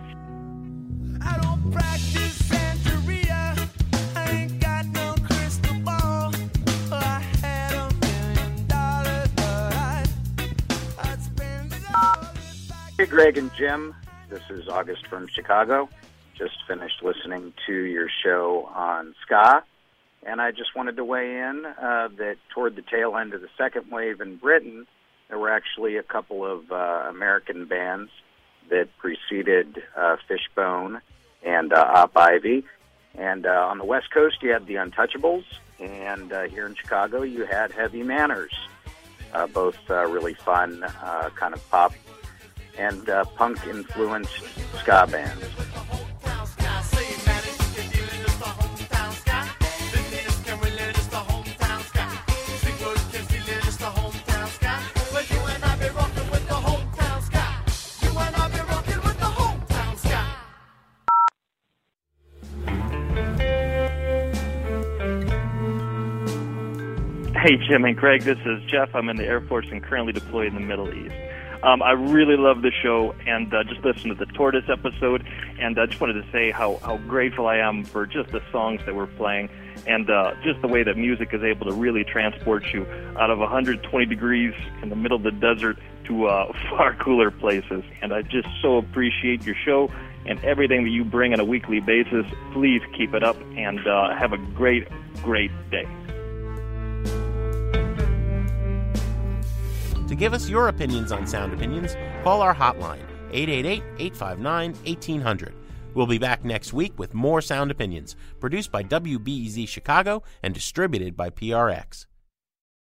Hey, Greg and Jim. This is August from Chicago. Just finished listening to your show on ska, and I just wanted to weigh in uh, that toward the tail end of the second wave in Britain, there were actually a couple of uh, American bands that preceded uh, Fishbone and uh, Op Ivy. And uh, on the West Coast, you had the Untouchables, and uh, here in Chicago, you had Heavy Manners, uh, both uh, really fun, uh, kind of pop and uh, punk-influenced ska bands. Hey, Jim and Craig, this is Jeff. I'm in the Air Force and currently deployed in the Middle East. Um, I really love the show, and uh, just listened to the Tortoise episode, and I uh, just wanted to say how, how grateful I am for just the songs that we're playing, and uh, just the way that music is able to really transport you out of one hundred twenty degrees in the middle of the desert to uh, far cooler places. And I just so appreciate your show and everything that you bring on a weekly basis. Please keep it up, and uh, have a great, great day. To give us your opinions on Sound Opinions, call our hotline, eight eight eight, eight five nine, one eight zero zero. We'll be back next week with more Sound Opinions, produced by W B E Z Chicago and distributed by P R X.